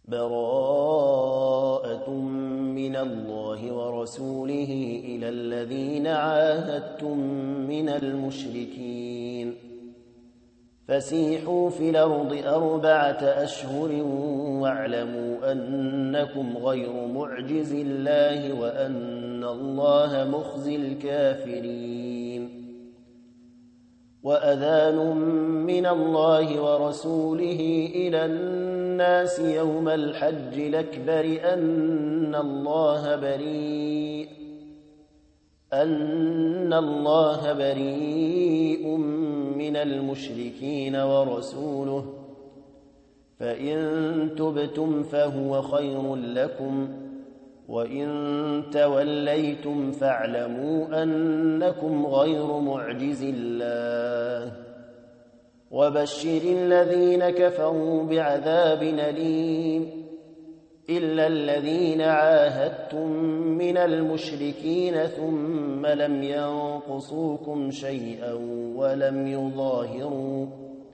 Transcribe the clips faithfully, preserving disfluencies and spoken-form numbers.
براءة من الله ورسوله إلى الذين عاهدتم من المشركين فسيحوا في الأرض أربعة أشهر واعلموا أنكم غير معجز الله وأن الله مخزي الكافرين وأذان من الله ورسوله إلى الناس يوم الحج الأكبر أن الله بريء أن الله بريء من المشركين ورسوله فإن تبتم فهو خير لكم وإن توليتم فاعلموا أنكم غير معجز الله وبشر الذين كفروا بعذاب أليم إلا الذين عاهدتم من المشركين ثم لم ينقصوكم شيئا ولم يظاهروا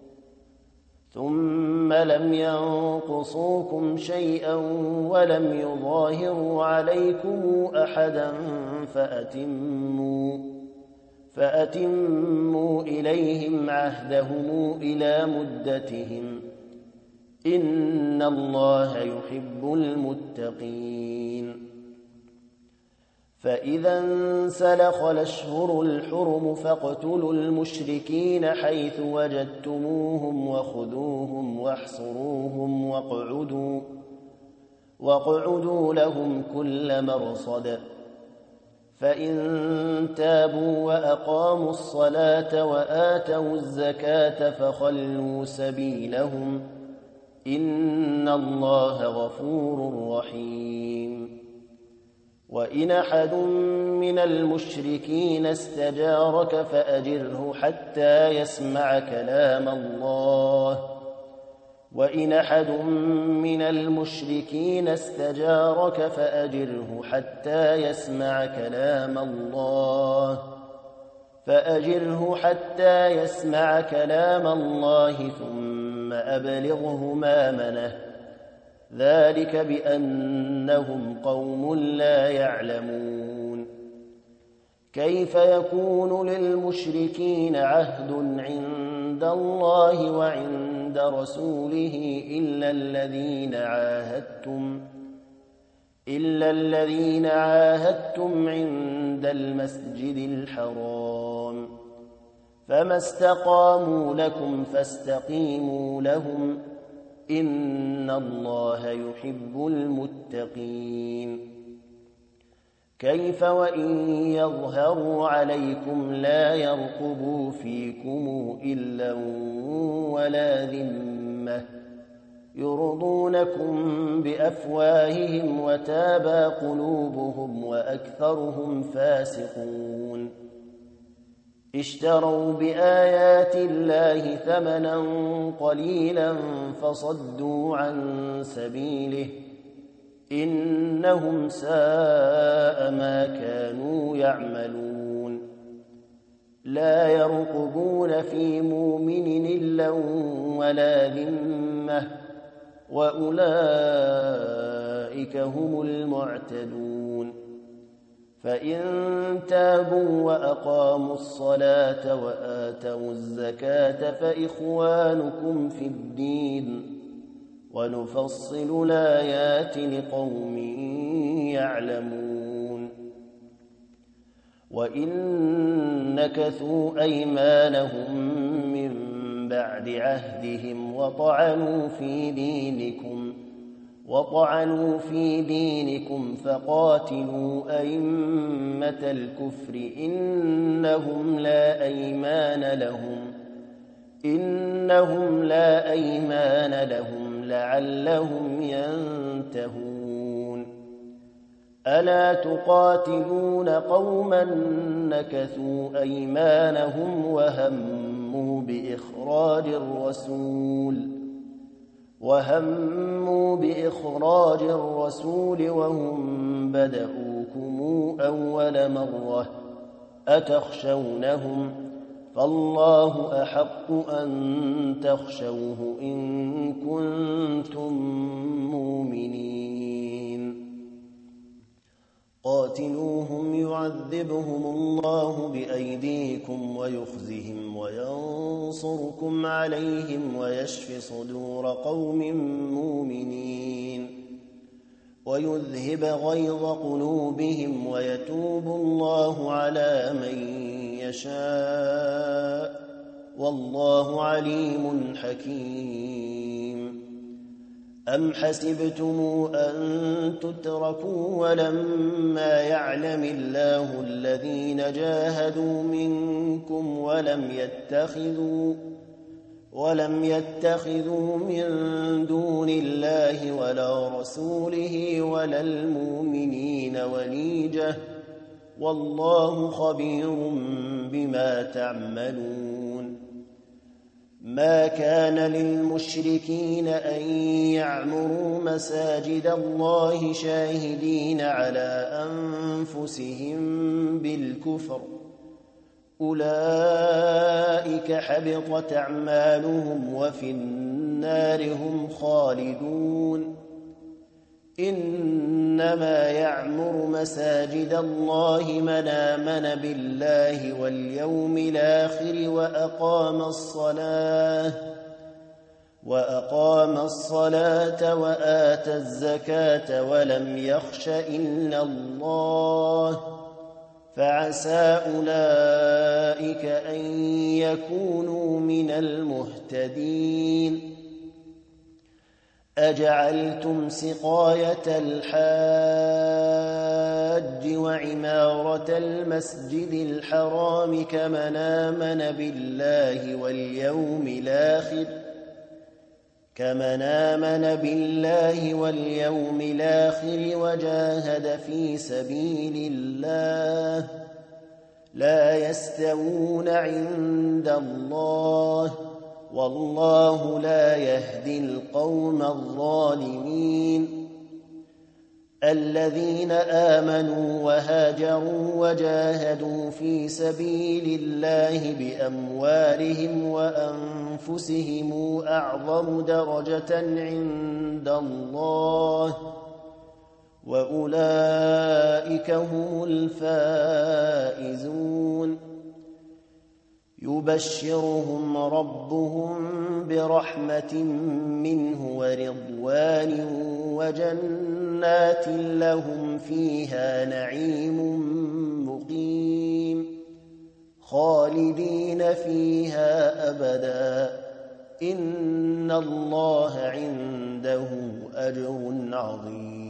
ثم لم ينقصوكم شيئا ولم يظاهروا عليكم أحدا فأتموا فأتموا إليهم عهدهم إلى مدتهم إن الله يحب المتقين فإذا انسلخ الأشهر الحرم فاقتلوا المشركين حيث وجدتموهم وخذوهم واحصروهم واقعدوا واقعدوا لهم كل مرصد فإن تابوا وأقاموا الصلاة وآتوا الزكاة فخلوا سبيلهم إن الله غفور رحيم وإن أحد من المشركين استجارك فأجره حتى يسمع كلام الله وإن أحد من المشركين استجارك فأجره حتى يسمع كلام الله فأجره حتى يسمع كلام الله ثم أبلغه مأمنه ذلك بأنهم قوم لا يعلمون كيف يكون للمشركين عهد عند الله وعند رسوله إلا الذين عاهدتم إلا الذين عاهدتم عند المسجد الحرام فما استقاموا لكم فاستقيموا لهم إن الله يحب المتقين كيف وإن يظهروا عليكم لا يرقبوا فيكم إلا ولا ذمة يرضونكم بأفواههم وتابى قلوبهم وأكثرهم فاسقون اشتروا بآيات الله ثمنا قليلا فصدوا عن سبيله إنهم ساء ما كانوا يعملون لا يرقبون في مؤمن إلا ولا ذمة وأولئك هم المعتدون فإن تابوا وأقاموا الصلاة وآتوا الزكاة فإخوانكم في الدين ونفصل الآيات لقوم يعلمون وإن نكثوا أيمانهم من بعد عهدهم وطعنوا في دينكم وطعنوا في دينكم فقاتلوا أئمة الكفر إنهم لا أيمان لهم إنهم لا أيمان لهم لعلهم ينتهون ألا تقاتلون قوما نكثوا أيمانهم وهموا بإخراج الرسول وهموا بإخراج الرسول وهم بدؤوكم أول مرة أتخشونهم فالله أحق أن تخشوه إن كنتم مؤمنين يعذبهم الله بأيديكم ويخزهم وينصركم عليهم ويشف صدور قوم مؤمنين ويذهب غيظ قلوبهم ويتوب الله على من يشاء والله عليم حكيم. أم حسبتم أن تتركوا ولما يعلم الله الذين جاهدوا منكم ولم يتخذوا ولم يتخذوا من دون الله ولا رسوله ولا المؤمنين وليجة والله خبير بما تعملون. ما كان للمشركين أن يعمروا مساجد الله شاهدين على أنفسهم بالكفر أولئك حبطت أعمالهم وفي النار هم خالدون. إنما يعمر مساجد الله من آمن بالله واليوم الآخر وأقام الصلاة وأقام الصلاة وآتى الزكاة ولم يخش إلا الله فعسى أولئك أن يكونوا من المهتدين. أجعلتم سقاية الحاج وعمارة المسجد الحرام كمن آمن بالله واليوم الآخر كمن آمن بالله واليوم الآخر وجاهد في سبيل الله لا يستوون عند الله والله لا يهدي القوم الظالمين. الذين آمنوا وهاجروا وجاهدوا في سبيل الله بأموالهم وأنفسهم أعظم درجة عند الله وأولئك هم الفائزون. يبشرهم ربهم برحمة منه ورضوان وجنات لهم فيها نعيم مقيم خالدين فيها أبدا إن الله عنده أجر عظيم.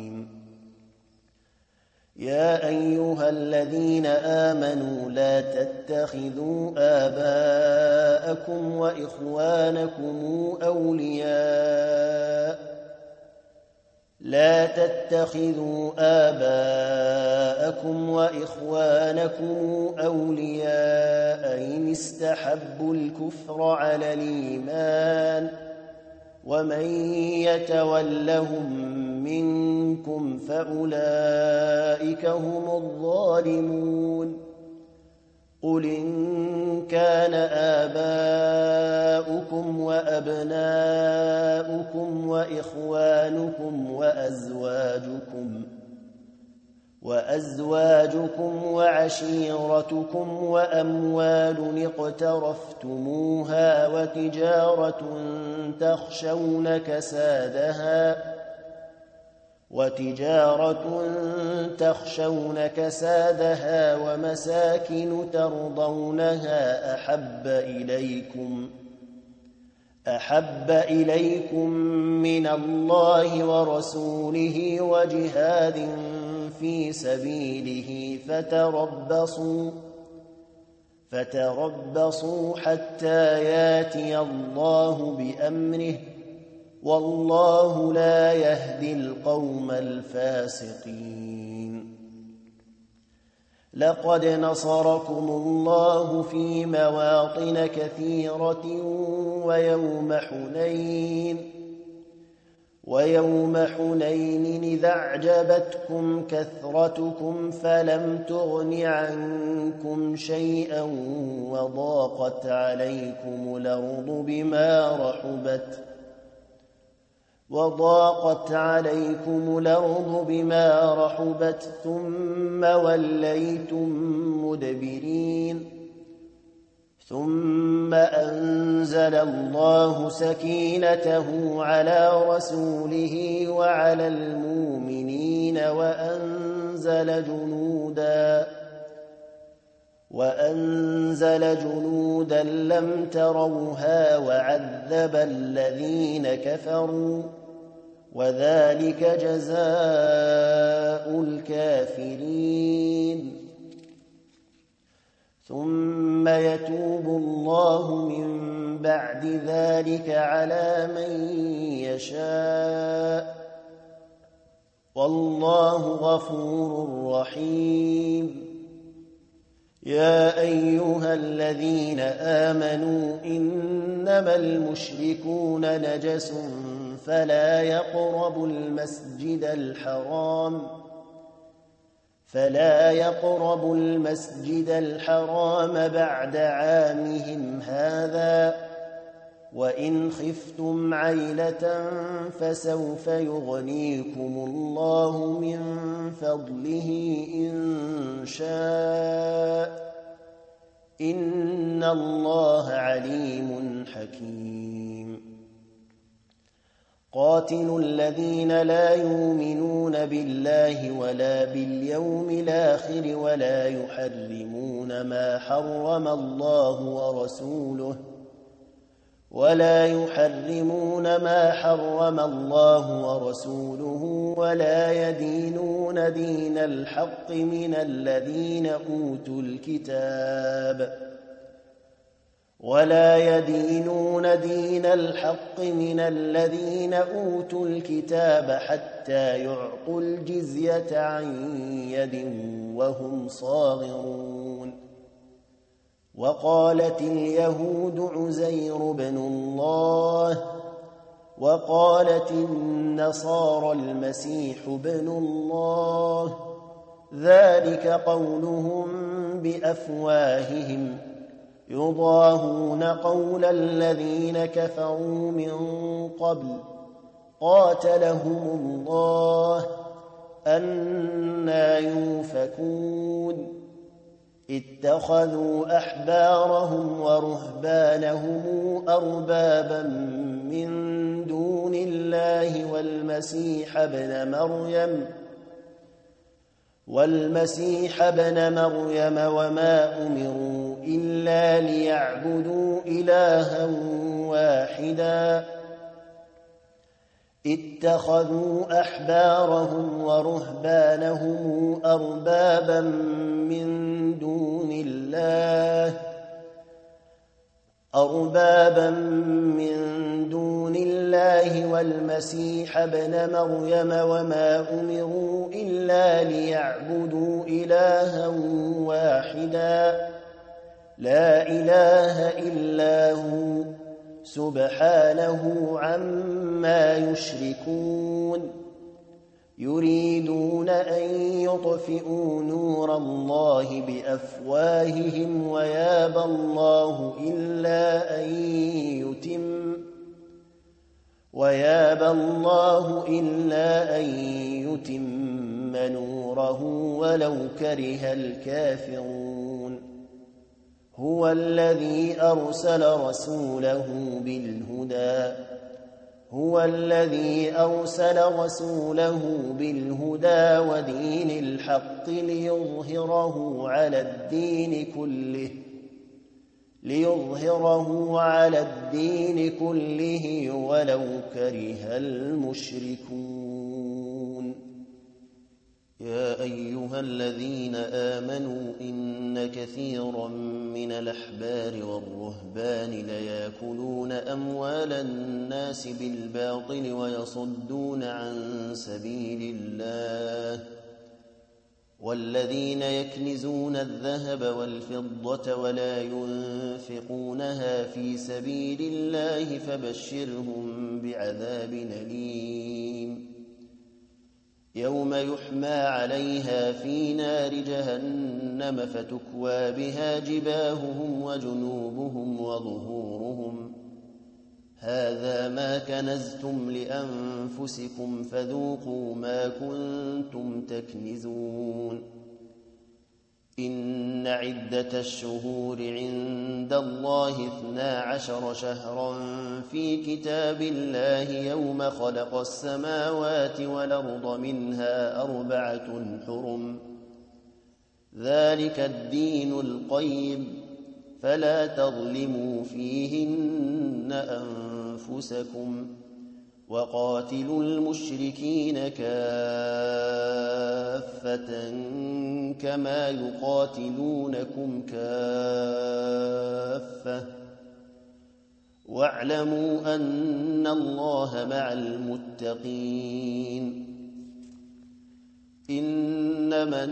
يا أيها الذين آمنوا لا تتخذوا آباءكم وإخوانكم أولياء لا تتخذوا آباءكم وإخوانكم أولياء إن استحبوا الكفر على الإيمان ومن يتولهم منكم فأولئك هم الظالمون. قل إن كان آباؤكم وأبناؤكم وإخوانكم وأزواجكم وأزواجكم وعشيرتكم وأموال اقترفتموها وتجارة تخشون كسادها وتجارة تخشون كسادها ومساكن ترضونها أحب إليكم أحب إليكم من الله ورسوله وجهاد في سبيله فتربصوا فتربصوا حتى ياتي الله بأمره والله لا يهدي القوم الفاسقين. لقد نصركم الله في مواطن كثيرة ويوم حنين ويوم حنين إذا أعجبتكم كثرتكم فلم تغن عنكم شيئا وضاقت عليكم الأرض بما رحبت وضاقت عليكم الأرض بما رحبت ثم وليتم مدبرين ثم أنزل الله سكينته على رسوله وعلى المؤمنين وأنزل جنودا وأنزل جنودا لم تروها وعذب الذين كفروا وذلك جزاء الكافرين ثم يتوب الله من بعد ذلك على من يشاء والله غفور رحيم يا أيها الذين آمنوا إنما المشركون نجس فلا يقربوا المسجد الحرام فلا يقربوا المسجد الحرام بعد عامهم هذا وإن خفتم عيلة فسوف يغنيكم الله من فضله إن شاء إن الله عليم حكيم قاتلوا الذين لا يؤمنون بالله ولا باليوم الآخر ولا يحرمون ما حرم الله ورسوله ولا يحرمون ما حرم الله ورسوله ولا يدينون دين الحق من الذين أوتوا الكتاب ولا يدينون دين الحق من الذين أوتوا الكتاب حتى يعطوا الجزية عن يد وهم صاغرون وقالت اليهود عزير بن الله وقالت النصارى المسيح بن الله ذلك قولهم بأفواههم يضاهون قول الذين كفروا من قبل قاتلهم الله أنى يؤفكون اتخذوا أحبارهم ورهبانهم أربابا من دون الله والمسيح ابن مريم والمسيح ابن مريم وما أمروا إلا ليعبدوا إلها واحدا اتخذوا أحبارهم ورهبانهم أربابا من دون الله أربابا من دون الله والمسيح ابن مريم وما أمروا إلا ليعبدوا إلها واحدا لا إله إلا هو سبحانه عما يشركون يريدون أن يطفئوا نور الله بأفواههم ويابى الله إلا أن يتم ويابى الله إلا أن يتم نوره ولو كره الكافرون هو الذي أرسل رسوله بالهدى هو الذي أرسل رسوله بالهدى ودين الحق ليظهره على الدين كله ليظهره على الدين كله ولو كره المشركون يا أيها الذين آمنوا إن كثيرا من الأحبار والرهبان ليأكلون أموال الناس بالباطل ويصدون عن سبيل الله والذين يكنزون الذهب والفضة ولا ينفقونها في سبيل الله فبشرهم بعذاب أليم يوم يحمى عليها في نار جهنم فتكوى بها جباههم وجنوبهم وظهورهم هذا ما كنزتم لأنفسكم فذوقوا ما كنتم تكنزون إن عدة الشهور عند الله اثنا عشر شهرا في كتاب الله يوم خلق السماوات والأرض منها أربعة حرم ذلك الدين القيم فلا تظلموا فيهن أنفسكم وقاتلوا المشركين كافة كما يقاتلونكم كافة واعلموا أن الله مع المتقين إنما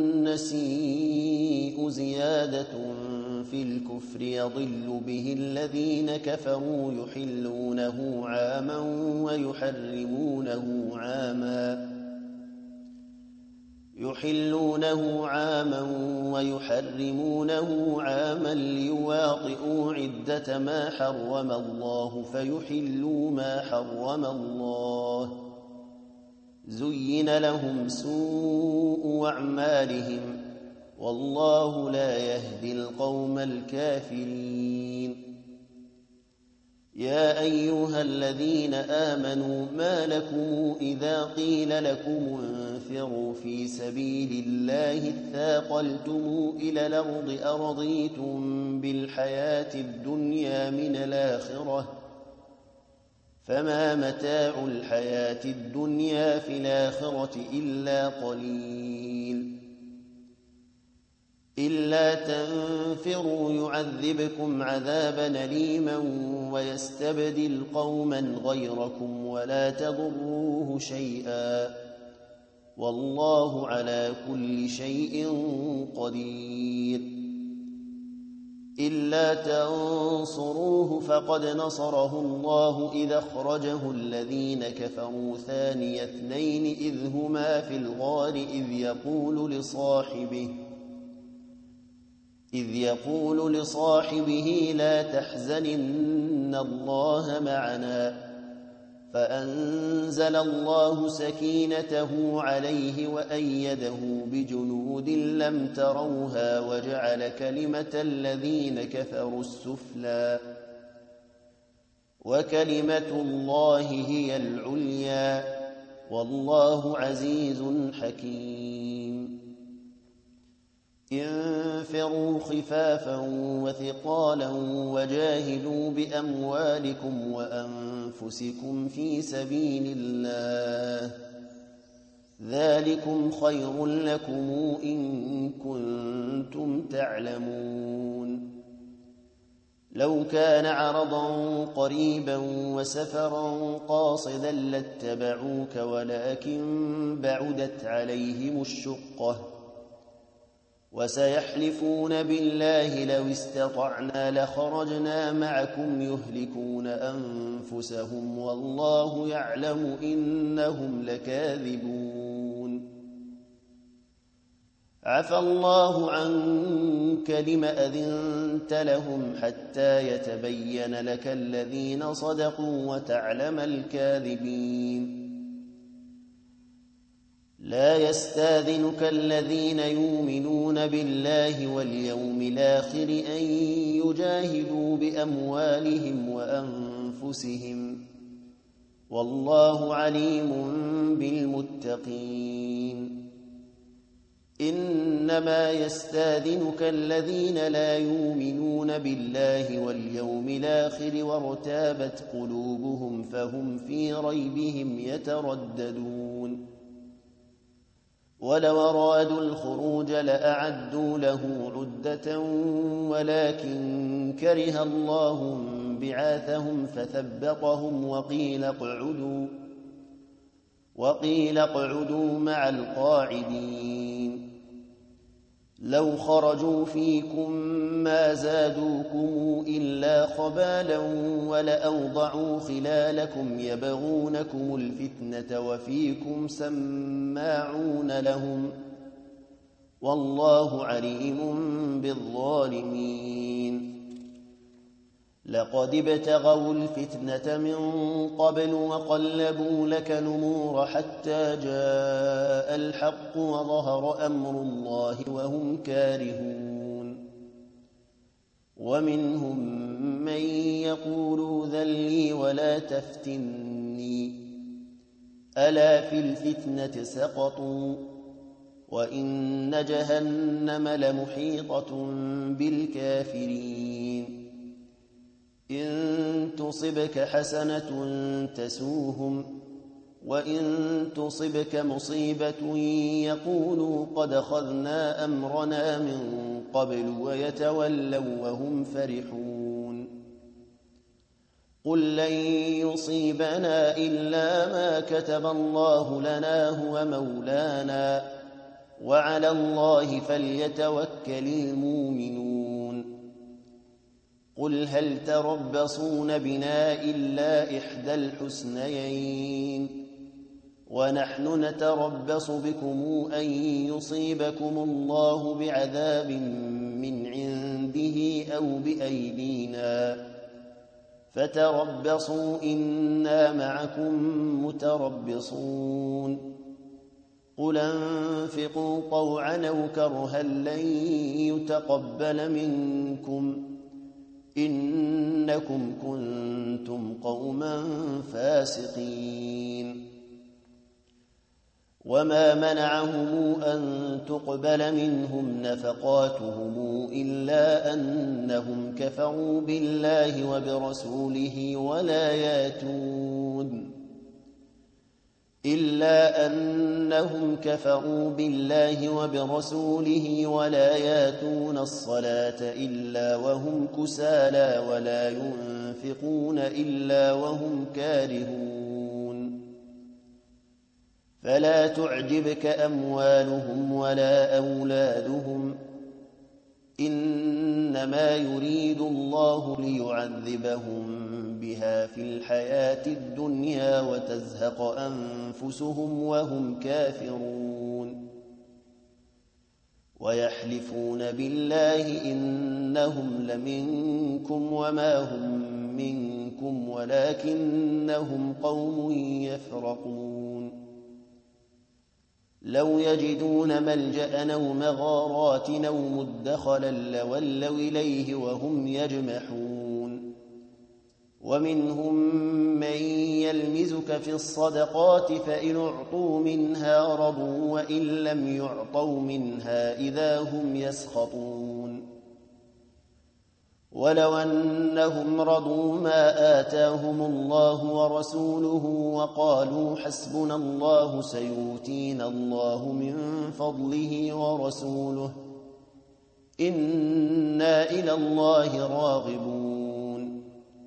النسيء زيادة في الكفر يضل به الذين كفروا يحلونه عاما ويحرمونه عاما يحلونه عاما ويحرمونه عاما ليواطئوا عدة ما حرم الله فيحلوا ما حرم الله زين لهم سوء أعمالهم والله لا يهدي القوم الكافرين يا أيها الذين آمنوا ما لكم إذا قيل لكم انفروا في سبيل الله اثاقلتم إلى الأرض أرضيتم بالحياة الدنيا من الآخرة فما متاع الحياة الدنيا في الآخرة إلا قليل إلا تنفروا يعذبكم عذابا أليما ويستبدل قوما غيركم ولا تضروه شيئا والله على كل شيء قدير إلا تنصروه فقد نصره الله إذا أخرجه الذين كفروا ثاني اثنين إذ هما في الغار إذ يقول لصاحبه إذ يقول لصاحبه لا تحزن إن الله معنا فأنزل الله سكينته عليه وأيده بجنود لم تروها وجعل كلمة الذين كفروا السفلى وكلمة الله هي العليا والله عزيز حكيم انفروا خفافا وثقالا وجاهدوا بأموالكم وأنفسكم في سبيل الله ذلكم خير لكم إن كنتم تعلمون لو كان عرضا قريبا وسفرا قاصدا لاتبعوك ولكن بعدت عليهم الشقة وسيحلفون بالله لو استطعنا لخرجنا معكم يهلكون أنفسهم والله يعلم إنهم لكاذبون عفى الله عنك لم أذنت لهم حتى يتبين لك الذين صدقوا وتعلم الكاذبين لا يستاذنك الذين يؤمنون بالله واليوم الآخر أن يجاهدوا بأموالهم وأنفسهم والله عليم بالمتقين إنما يستاذنك الذين لا يؤمنون بالله واليوم الآخر وارتابت قلوبهم فهم في ريبهم يترددون ولو أرادوا الخروج لأعدوا له عدة ولكن كره الله بعاثهم فثبطهم وقيل اقعدوا وقيل اقعدوا مع القاعدين لو خرجوا فيكم ما زادوكم إلا خبالا ولأوضعوا خلالكم يبغونكم الفتنة وفيكم سماعون لهم والله عليم بالظالمين لقد ابتغوا الفتنة من قبل وقلبوا لك الأمور حتى جاء الحق وظهر أمر الله وهم كارهون ومنهم من يقول ذل لي ولا تفتني ألا في الفتنة سقطوا وإن جهنم لمحيطة بالكافرين إن تصبك حسنة تسوهم وإن تصبك مصيبة يقولوا قد أخذنا أمرنا من قبل ويتولوا وهم فرحون قل لن يصيبنا إلا ما كتب الله لنا هو مولانا وعلى الله فليتوكل المؤمنون قل هل تربصون بنا إلا إحدى الحسنيين ونحن نتربص بكم أن يصيبكم الله بعذاب من عنده أو بأيدينا فتربصوا إنا معكم متربصون قل انفقوا طوعا أو كرها لن يتقبل منكم إنكم كنتم قوما فاسقين وما منعهم أن تقبل منهم نفقاتهم إلا أنهم كفروا بالله وبرسوله ولا ياتون إلا أنهم كفروا بالله وبرسوله ولا ياتون الصلاة إلا وهم كسالى ولا ينفقون إلا وهم كارهون فلا تعجبك أموالهم ولا أولادهم إنما يريد الله ليعذبهم بها في الحياة الدنيا وتزهق أنفسهم وهم كافرون ويحلفون بالله إنهم لمنكم وما هم منكم ولكنهم قوم يفرقون لو يجدون ملجأ أو مغارات أو مدخلا لولوا إليه وهم يجمحون ومنهم من يلمزك في الصدقات فإن أعطوا منها رضوا وإن لم يعطوا منها إذا هم يسخطون ولو أنهم رضوا ما آتاهم الله ورسوله وقالوا حسبنا الله سيؤتينا الله من فضله ورسوله إنا إلى الله راغبون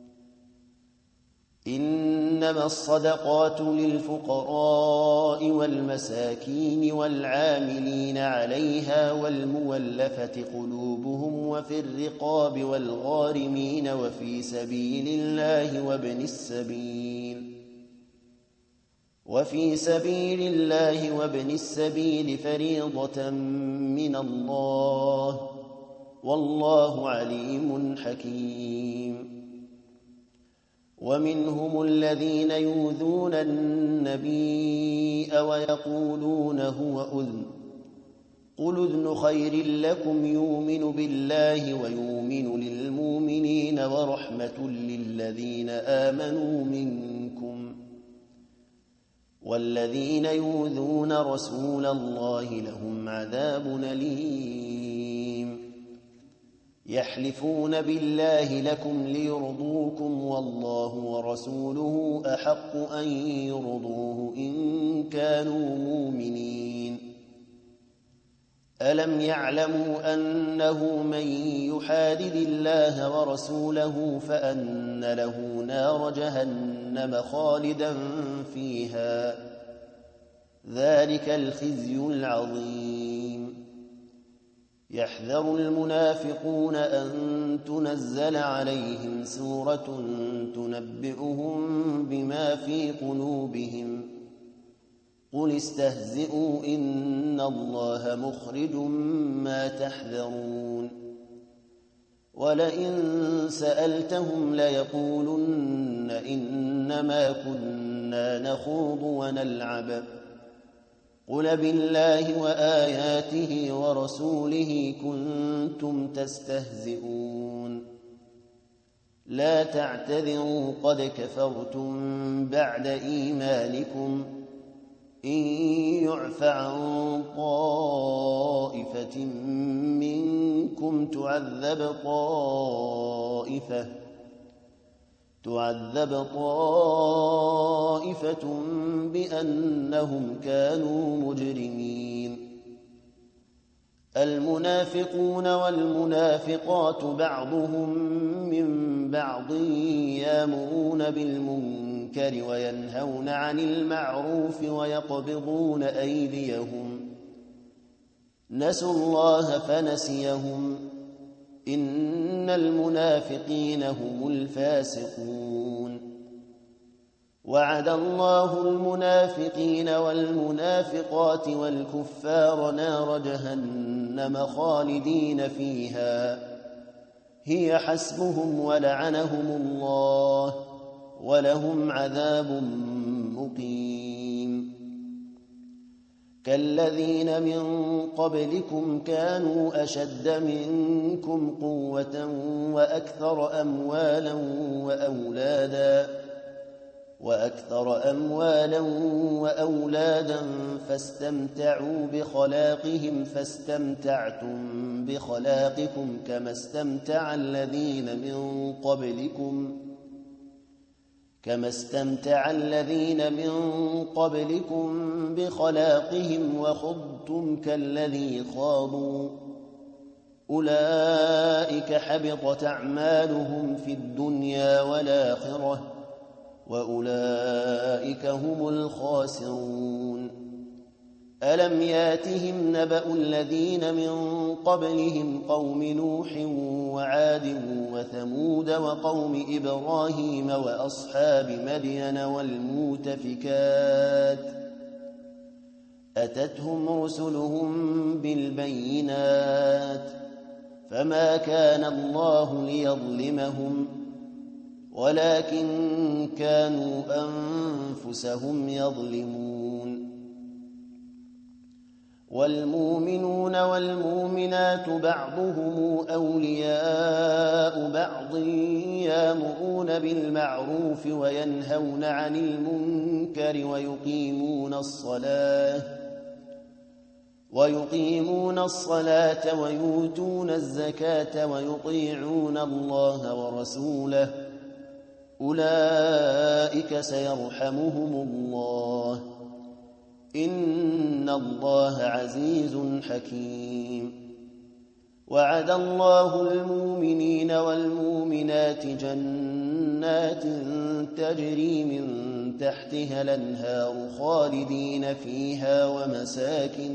إنما الصدقات للفقراء والمساكين والعاملين عليها والمولفة قلوبهم وفي الرقاب والغارمين وفي سبيل الله وابن السبيل وفي سبيل الله وابن السبيل فريضة من الله والله عليم حكيم ومنهم الذين يؤذون النبي ويقولون هو أذن قل أذن خير لكم يؤمن بالله ويؤمن للمؤمنين ورحمة للذين آمنوا منكم والذين يؤذون رسول الله لهم عذاب أليم يحلفون بالله لكم ليرضوكم والله ورسوله أحق أن يرضوه إن كانوا مؤمنين ألم يعلموا أنه من يحادد الله ورسوله فأن له نار جهنم خالدا فيها ذلك الخزي العظيم يحذر المنافقون أن تنزل عليهم سورة تنبئهم بما في قلوبهم قل استهزئوا إن الله مخرج ما تحذرون ولئن سألتهم ليقولن إنما كنا نخوض ونلعب قل بالله وآياته ورسوله كنتم تستهزئون لا تعتذروا قد كفرتم بعد إيمانكم إن يعف عن طائفة منكم تعذب طائفة تعذب طائفة بأنهم كانوا مجرمين المنافقون والمنافقات بعضهم من بعض يأمرون بالمنكر وينهون عن المعروف ويقبضون أيديهم نسوا الله فنسيهم إن المنافقين هم الفاسقون وعد الله المنافقين والمنافقات والكفار نار جهنم خالدين فيها هي حسبهم ولعنهم الله ولهم عذاب مقيم كالذين من قبلكم كانوا أشد منكم قوة وأكثر أموالا وأولادا وأكثر أموالا وأولادا فاستمتعوا بخلاقهم فاستمتعتم بخلاقكم كما استمتع الذين من قبلكم كما استمتع الذين من قبلكم بخلاقهم وخضتم كالذي خاضوا أولئك حبطت أعمالهم في الدنيا والآخرة وأولئك هم الخاسرون ألم ياتهم نبأ الذين من قبلهم قوم نوح وعاد وثمود وقوم إبراهيم وأصحاب مدين والمؤتفكات أتتهم رسلهم بالبينات فما كان الله ليظلمهم ولكن كانوا أنفسهم يظلمون والمؤمنون والمؤمنات بعضهم أولياء بعض يأمرون بالمعروف وينهون عن المنكر ويقيمون الصلاة ويقيمون الصلاة ويؤتون الزكاة ويطيعون الله ورسوله أولئك سيرحمهم الله إن الله عزيز حكيم وعد الله المؤمنين والمؤمنات جنات تجري من تحتها الأنهار خالدين فيها ومساكن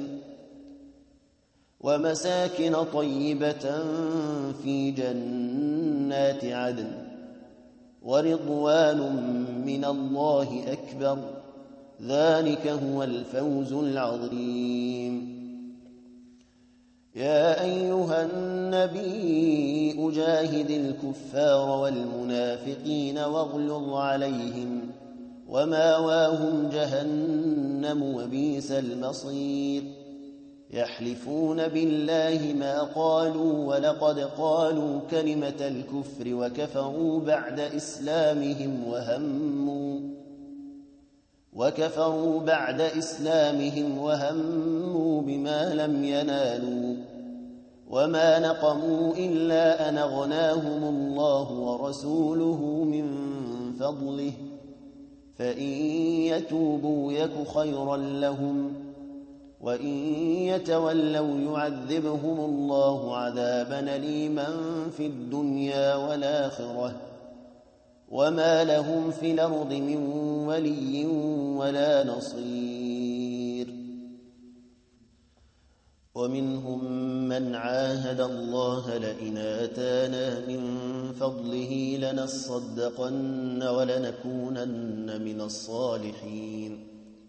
ومساكن طيبة في جنات عدن ورضوان من الله أكبر ذلك هو الفوز العظيم يا أيها النبي أجاهد الكفار والمنافقين واغلظ عليهم وماواهم جهنم وبئس المصير يحلفون بالله ما قالوا ولقد قالوا كلمة الكفر وكفروا بعد إسلامهم وهموا وكفروا بعد إسلامهم وهموا بما لم ينالوا وما نقموا إلا أن أغناهم الله ورسوله من فضله فإن يتوبوا يك خيرا لهم وإن يتولوا يعذبهم الله عذابا أليما في الدنيا والآخرة وما لهم في الأرض من ولي ولا نصير ومنهم من عاهد الله لئن آتانا من فضله لنصدقن ولنكونن من الصالحين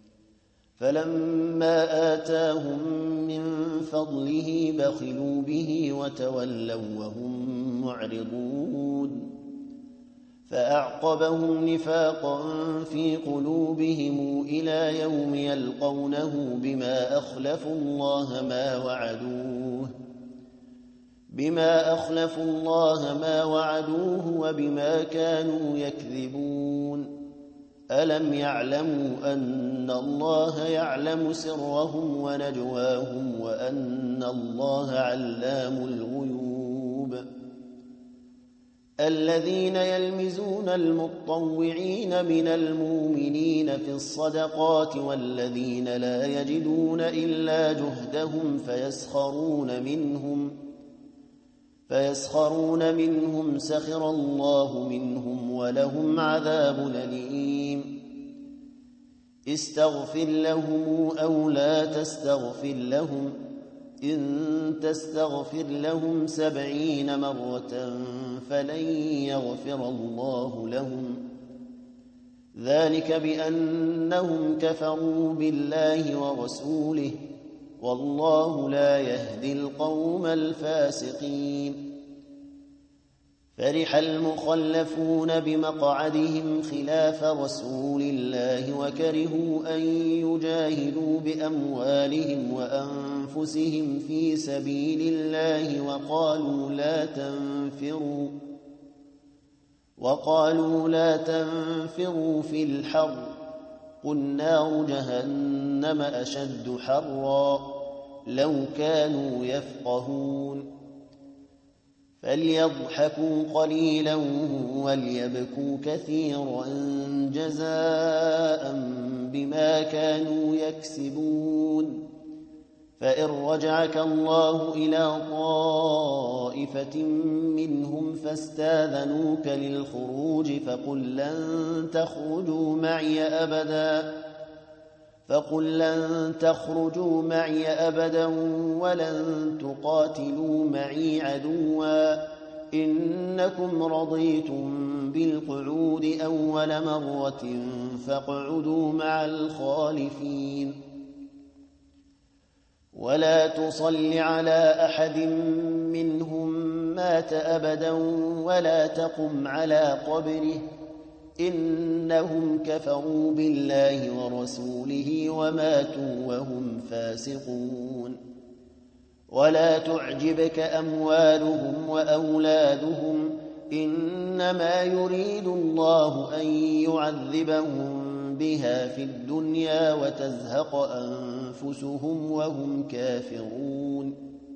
فلما آتاهم من فضله بخلوا به وتولوا وهم معرضون فأعقبهم نفاقا في قلوبهم إلى يوم يلقونه بما أخلفوا الله ما وعدوه بما أخلفوا الله ما وعدوه وبما كانوا يكذبون ألم يعلموا أن الله يعلم سرهم ونجواهم وأن الله علام الغيوب الذين يلمزون المطوعين من المؤمنين في الصدقات والذين لا يجدون إلا جهدهم فيسخرون منهم فيسخرون منهم سخر الله منهم ولهم عذاب أليم استغفر لهم أو لا تستغفر لهم إن تستغفر لهم سبعين مرة فلن يغفر الله لهم ذلك بأنهم كفروا بالله ورسوله والله لا يهدي القوم الفاسقين فرح المخلفون بمقعدهم خلاف رسول الله وكرهوا أن يجاهدوا بأموالهم وأنفسهم في سبيل الله وقالوا لا تنفروا وقالوا لا تنفروا في الحر قل نار جهنم أشد حرا لو كانوا يفقهون فليضحكوا قليلا وليبكوا كثيرا جزاء بما كانوا يكسبون فإن رجعك الله إلى طائفة منهم فاستاذنوك للخروج فقل لن تخرجوا معي أبدا فقل لن تخرجوا معي أبدا ولن تقاتلوا معي عدوا إنكم رضيتم بالقعود أول مرة فاقعدوا مع الخالفين ولا تصل على أحد منهم مات أبدا ولا تقم على قبره إنهم كفروا بالله ورسوله وماتوا وهم فاسقون ولا تعجبك أموالهم وأولادهم إنما يريد الله أن يعذبهم بها في الدنيا وتزهق أنفسهم وهم كافرون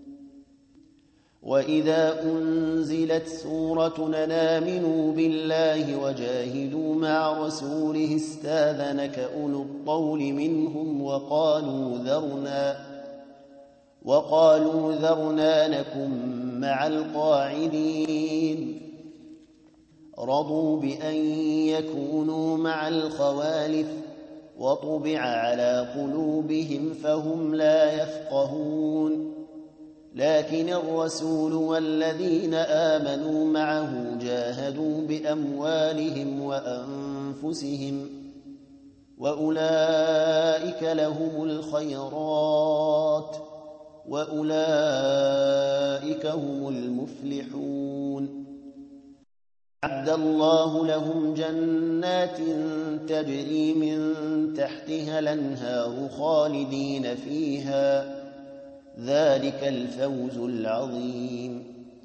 وإذا أنزلت سورة آمنوا بالله وجاهدوا مع رسوله استاذنك أولو الطول منهم وقالوا ذرنا وقالوا ذرنا نكن مع القاعدين رضوا بأن يكونوا مع الخوالف وطبع على قلوبهم فهم لا يفقهون لكن الرسول والذين آمنوا معه جاهدوا بأموالهم وأنفسهم وأولئك لهم الخيرات وأولئك هم المفلحون أعد الله لهم جنات تجري من تحتها الأنهار خالدين فيها ذلك الفوز العظيم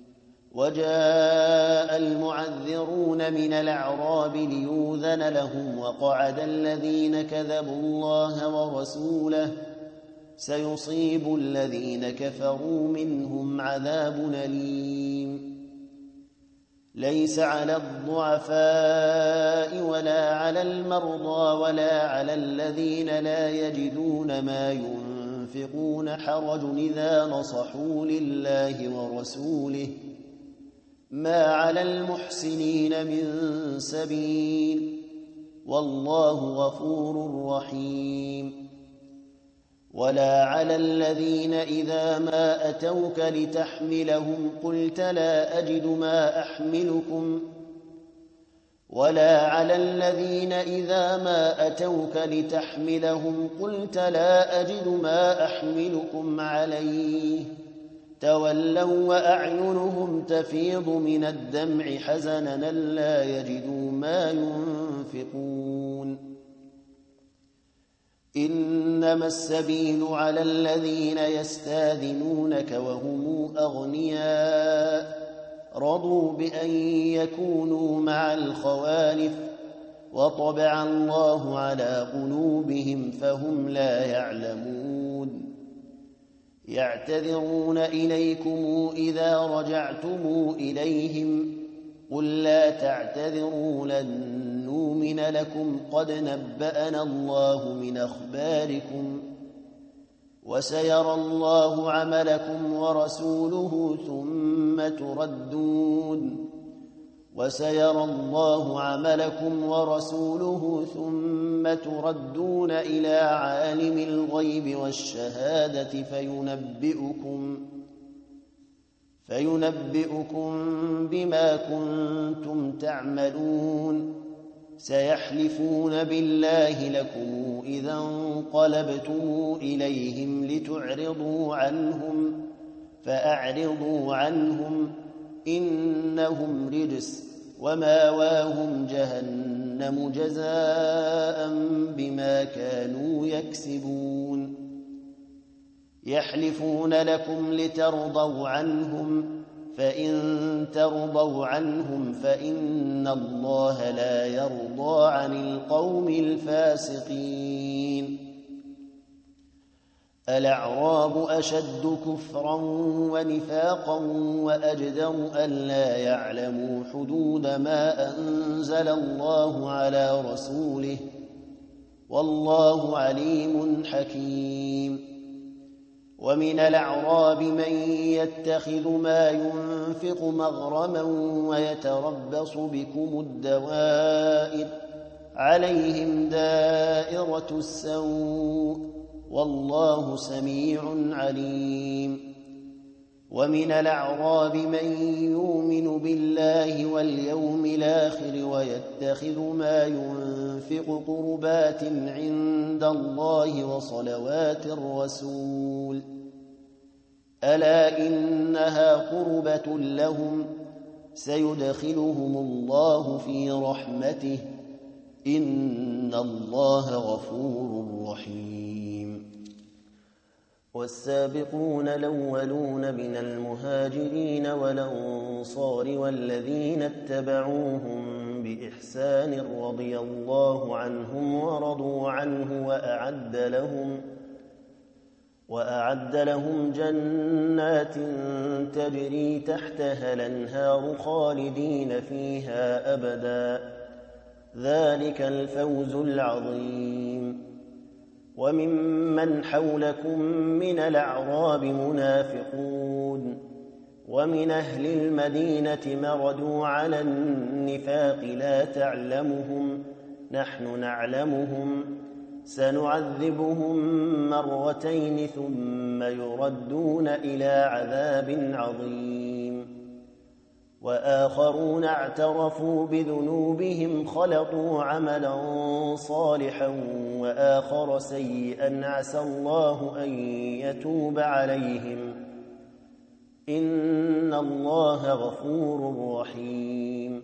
وجاء المعذرون من الأعراب ليؤذن لهم وقعد الذين كذبوا الله ورسوله سيصيب الذين كفروا منهم عذاب أليم ليس على الضعفاء ولا على المرضى ولا على الذين لا يجدون ما ينفقون حرج إذا نصحوا لله ورسوله ما على المحسنين من سبيل والله غفور رحيم ولا على الذين إذا ما أتوك لتحملهم قلت لا أجد ما أحملكم ولا على الذين إذا ما أتوك لتحملهم قلت لا أجد ما أحملكم عليه تولوا وأعينهم تفيض من الدمع حزنا لا يجدوا ما ينفقون إنما السبيل على الذين يستاذنونك وهم أغنياء رضوا بأن يكونوا مع الخوالف وطبع الله على قلوبهم فهم لا يعلمون يعتذرون إليكم إذا رجعتم إليهم قل لا تعتذروا لن نؤمن لكم قد نبأنا الله من أخباركم وسيرى الله عملكم ورسوله ثم تردون وسيرى الله عملكم ورسوله ثم تردون إلى عالم الغيب والشهادة فينبئكم فينبئكم بما كنتم تعملون سيحلفون بالله لكم إذا انقلبتم إليهم لتعرضوا عنهم فأعرضوا عنهم إنهم رجس وماواهم جهنم جزاء بما كانوا يكسبون يحلفون لكم لترضوا عنهم فإن ترضوا عنهم فإن الله لا يرضى عن القوم الفاسقين الأعراب أشد كفرا ونفاقا وأجدر ألا يعلموا حدود ما أنزل الله على رسوله والله عليم حكيم ومن الأعراب من يتخذ ما ينفق مغرما ويتربص بكم الدوائر عليهم دائرة السوء والله سميع عليم ومن الأعراب من يؤمن بالله واليوم الآخر ويتخذ ما ينفق قربات عند الله وصلوات الرسول ألا إنها قربة لهم سيدخلهم الله في رحمته إن الله غفور رحيم والسابقون الأولون من المهاجرين والأنصار والذين اتبعوهم بإحسان رضي الله عنهم ورضوا عنه وأعد لهم وأعد لهم جنات تجري تحتها الأنهار خالدين فيها أبدا ذلك الفوز العظيم وممن حولكم من الأعراب منافقون ومن أهل المدينة مردوا على النفاق لا تعلمهم نحن نعلمهم سنعذبهم مرتين ثم يردون إلى عذاب عظيم وآخرون اعترفوا بذنوبهم خلطوا عملا صالحا وآخر سيئا عسى الله أن يتوب عليهم إن الله غفور رحيم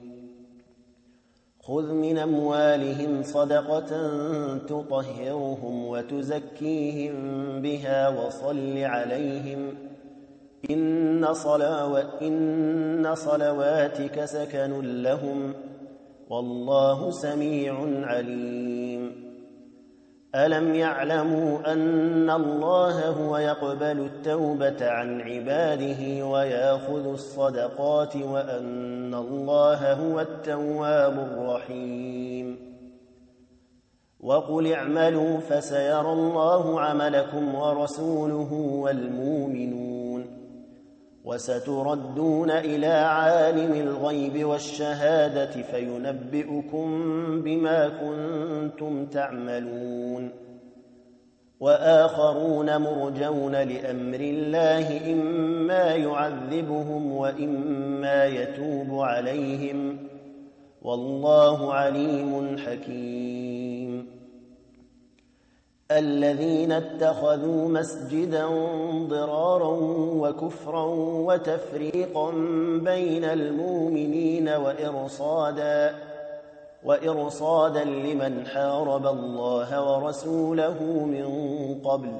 خذ من أموالهم صدقة تطهرهم وتزكيهم بها وصل عليهم إن, صلو... إن صلواتك سكن لهم والله سميع عليم ألم يعلموا أن الله هو يقبل التوبة عن عباده ويأخذ الصدقات وأن الله هو التواب الرحيم وقل اعملوا فسيرى الله عملكم ورسوله والمؤمنون وستردون إلى عالم الغيب والشهادة فينبئكم بما كنتم تعملون وآخرون مرجون لأمر الله إما يعذبهم وإما يتوب عليهم والله عليم حكيم الذين اتخذوا مسجدا ضرارا وكفرا وتفريقا بين المؤمنين وإرصادا وإرصادا لمن حارب الله ورسوله من قبل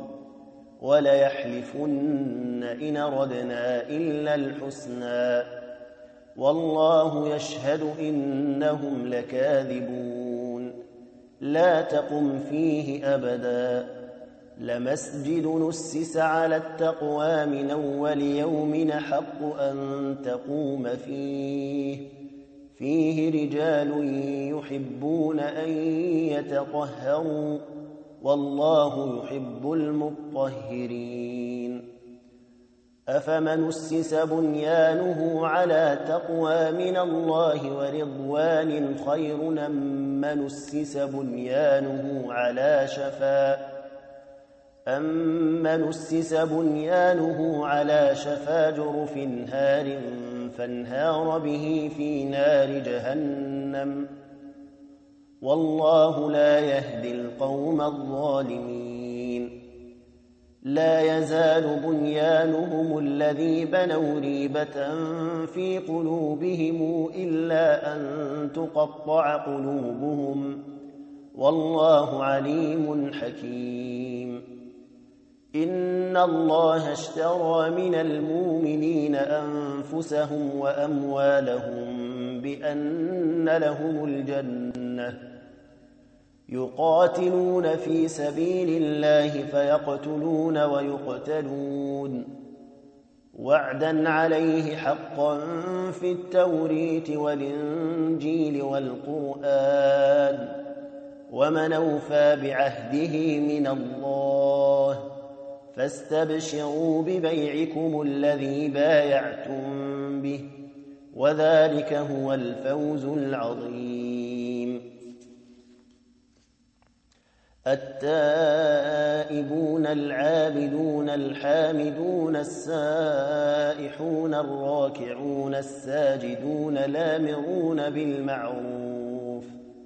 وليحلفن إن أردنا إلا الحسنى والله يشهد إنهم لكاذبون لا تقم فيه أبدا لمسجد نسس على التقوى من أول يوم حق أن تقوم فيه فيه رجال يحبون أن يتطهروا والله يحب المطهرين أفمن أسس بنيانه على تقوى من الله ورضوان خير أم من أسس بنيانه على شفا أمن أسس بنيانه على شفا جرف هار فانهار به في نار جهنم والله لا يهدي القوم الظالمين لا يزال بنيانهم الذي بنوا ريبة في قلوبهم إلا أن تقطع قلوبهم والله عليم حكيم إن الله اشترى من المؤمنين أنفسهم وأموالهم بأن لهم الجنة يقاتلون في سبيل الله فيقتلون ويقتلون وعدا عليه حقا في التوريت والإنجيل والقرآن ومن أوفى بعهده من الله فاستبشروا ببيعكم الذي بايعتم به وذلك هو الفوز العظيم التائبون العابدون الحامدون السائحون الراكعون الساجدون الآمرون بالمعروف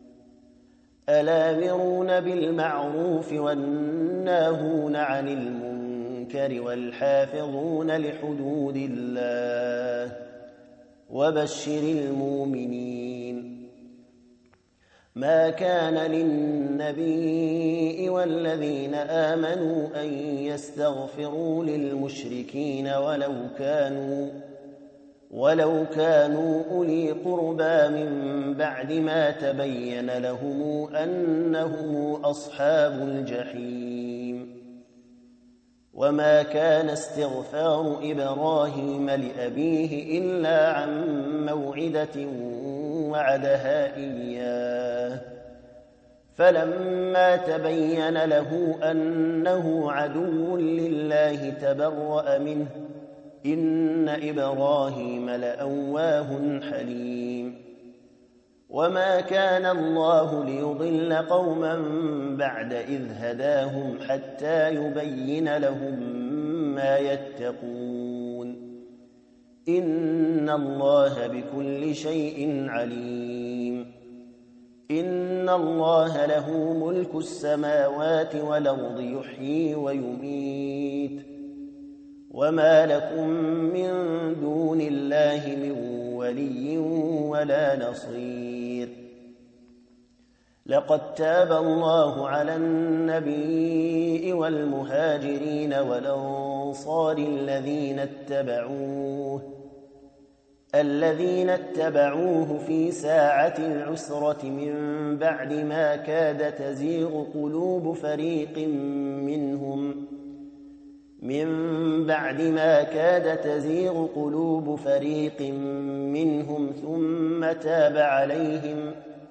الآمرون بالمعروف والناهون عن المنكر والحافظون لحدود الله وبشر المؤمنين ما كان للنبي والذين آمنوا أن يستغفروا للمشركين ولو كانوا ولو كانوا أولي قربى من بعد ما تبين لهم أنهم أصحاب الجحيم وما كان استغفار إبراهيم لأبيه إلا عن موعدة وعدها إياه فلما تبين له أنه عدو لله تبرأ منه إن إبراهيم لأواه حليم وما كان الله ليضل قوما بعد إذ هداهم حتى يبين لهم ما يتقون إن الله بكل شيء عليم إن الله له ملك السماوات والأرض يحيي ويميت وما لكم من دون الله من ولي ولا نصير لقد تاب الله على النبي والمهاجرين والأنصار الذين اتبعوه الذين اتبعوه في ساعة العسرة من بعد ما كاد تزيغ قلوب فريق منهم من بعد ما كاد تزيغ قلوب فريق منهم ثم تاب عليهم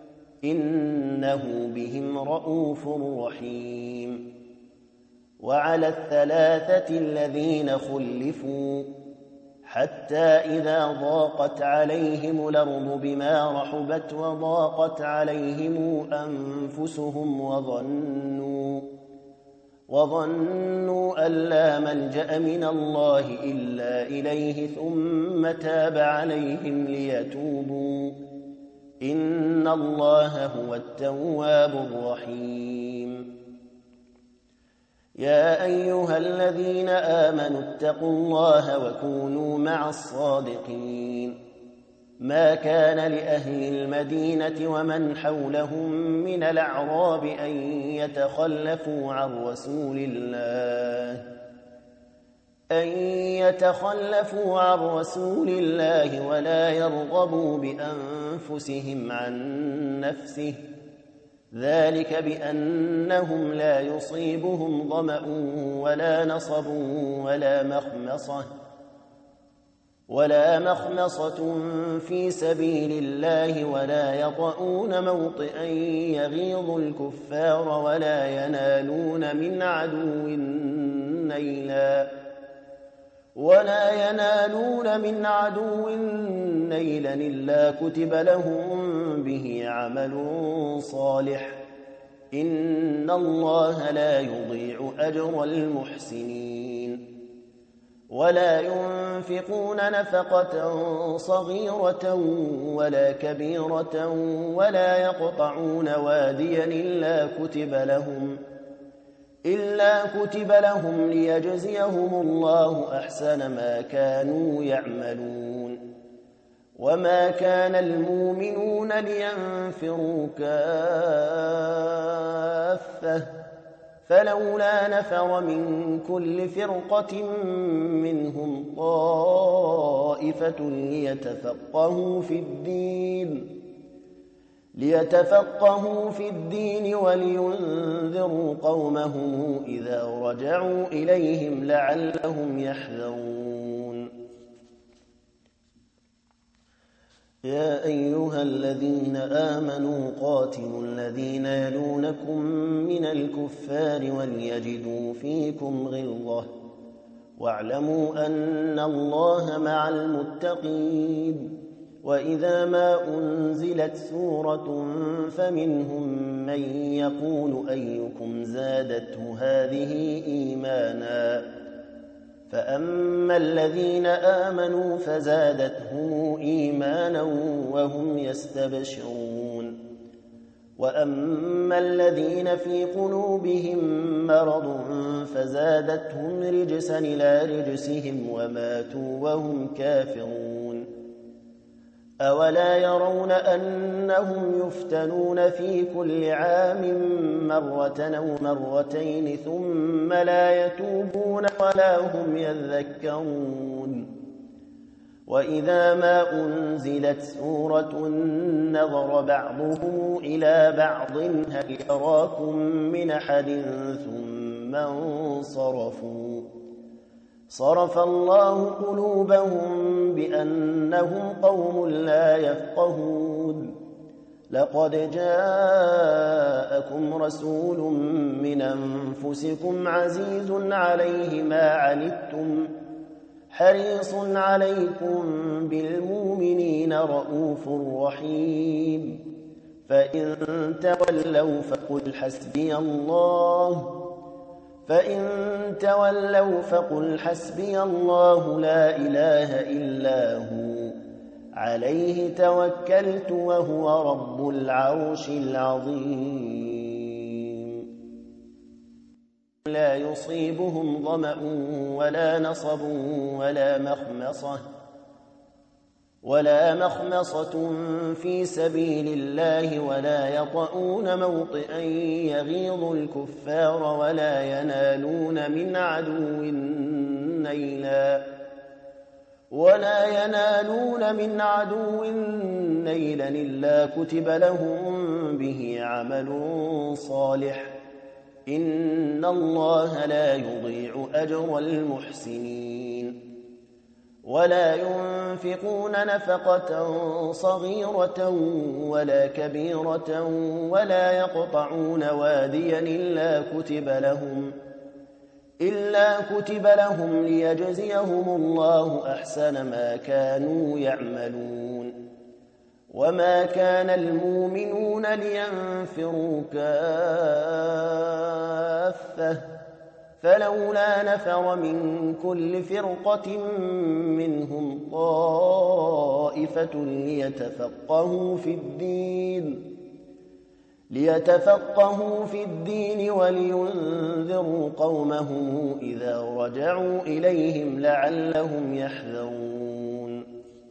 إنه بهم رءوف رحيم وعلى الثلاثة الذين خلفوا حتى إذا ضاقت عليهم الأرض بما رحبت وضاقت عليهم أنفسهم وظنوا وظنوا أن لا ملجأ من الله إلا إليه ثم تاب عليهم ليتوبوا إن الله هو التواب الرحيم يا أيها الذين آمنوا اتقوا الله وكونوا مع الصادقين ما كان لأهل المدينة ومن حولهم من الأعراب أن يتخلفوا عن رسول الله أن يتخلفوا عن رسول الله ولا يرغبوا بأنفسهم عن نفسه ذلك بأنهم لا يصيبهم ظمأ ولا نصب ولا مخمصة ولا مخمصة في سبيل الله ولا يطؤون موطئا يغيظ الكفار ولا ينالون من عدو نيلا ولا ينالون من عدو نيلا إلا كتب لهم به عمل صالح إن الله لا يضيع أجر المحسنين ولا ينفقون نفقة صغيرة ولا كبيرة ولا يقطعون واديا إلا كتب لهم إلا كتب لهم ليجزيهم الله أحسن ما كانوا يعملون وما كان المؤمنون لينفروا كافة فلولا نفر من كل فرقة منهم طائفة ليتفقهوا في الدين ليتفقهوا في الدين ولينذروا قومهم إذا رجعوا إليهم لعلهم يحذرون يا أيها الذين آمنوا قاتلوا الذين يلونكم من الكفار وليجدوا فيكم غلظة واعلموا أن الله مع المتقين وإذا ما أنزلت سورة فمنهم من يقول أيكم زادته هذه إيمانا فأما الذين آمنوا فزادتهم إيمانا وهم يستبشرون وأما الذين في قلوبهم مرض فزادتهم رجسا إلى رجسهم وماتوا وهم كافرون أولا يرون أنهم يفتنون في كل عام مرة أو مرتين ثم لا يتوبون ولا هم يذكرون وإذا ما أنزلت سورة نظر بعضهم إلى بعض هل يراكم من أحد ثم انصرفوا صرف الله قلوبهم بأنهم قوم لا يفقهون لقد جاءكم رسول من أنفسكم عزيز عليه ما عنتم حريص عليكم بالمؤمنين رؤوف رحيم فإن تولوا فقل حسبي الله فإن تولوا فقل حسبي الله لا إله إلا هو عليه توكلت وهو رب العرش العظيم لا يصيبهم ظمأ ولا نصب ولا مخمصة ولا مخمصة في سبيل الله ولا يطؤون موطئا يغيظ الكفار ولا ينالون من عدو نيلا ولا ينالون من عدو نيلا إلا كتب لهم به عمل صالح إن الله لا يضيع أجر المحسنين ولا ينفقون نفقة صغيرة ولا كبيرة ولا يقطعون واديا إلا كتب لهم إلا كتب لهم ليجزيهم الله أحسن ما كانوا يعملون وما كان المؤمنون لينفروا كافة فلولا نفر من كل فرقة منهم طائفة ليتفقهوا في الدين ليتفقهوا في الدين ولينذروا قومهم إذا رجعوا إليهم لعلهم يحذرون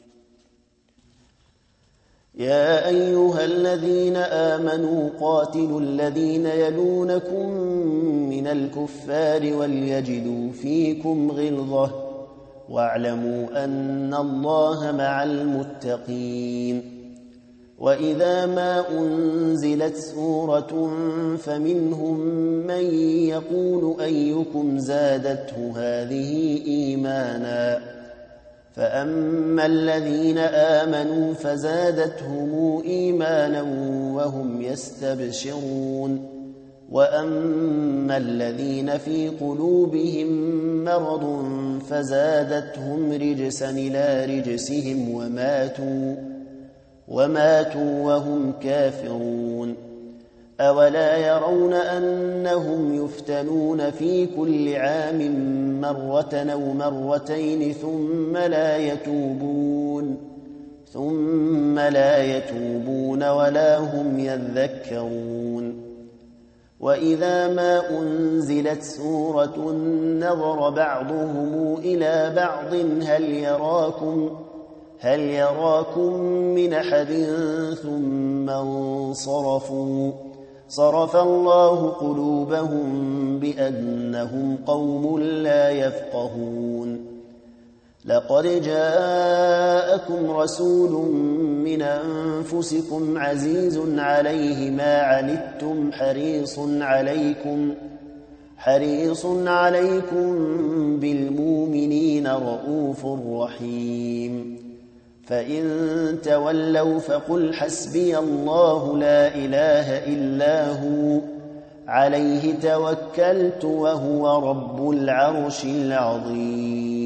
يا أيها الذين آمنوا قاتلوا الذين يلونكم من الكفار وليجدوا فيكم غلظة واعلموا أن الله مع المتقين وإذا ما أنزلت سورة فمنهم من يقول أيكم زادته هذه إيمانا فأما الذين آمنوا فزادتهم إيمانا وهم يستبشرون وأما الذين في قلوبهم مرض فزادتهم رجسا إلى رجسهم وماتوا وماتوا وهم كافرون أولا يرون أنهم يفتنون في كل عام مرة أو مرتين ثم لا يتوبون ثم لا يتوبون ولا هم يذكرون وإذا ما أنزلت سورة نظر بعضهم إلى بعض هل يراكم هل يراكم من أحد ثم انصرفوا صرف الله قلوبهم بأنهم قوم لا يفقهون لقد جاءكم رسول من أنفسكم عزيز عليه ما عنتم حريص عليكم حريص عليكم بالمؤمنين رؤوف رحيم فإن تولوا فقل حسبي الله لا إله إلا هو عليه توكلت وهو رب العرش العظيم